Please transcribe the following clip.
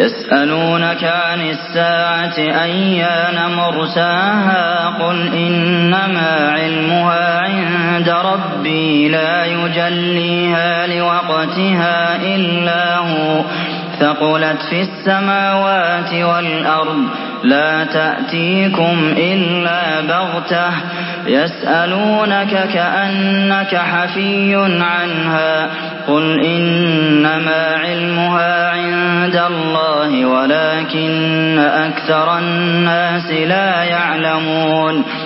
يسألونك عن الساعة أيان مرساها قل إنما علمها عند ربي لا يجليها لوقتها إلا هو ثقلت في السماوات والأرض لا تأتيكم إلا بغتة يسألونك كأنك حفي عنها قل إنما علمها عند الله ولكن أكثر الناس لا يعلمون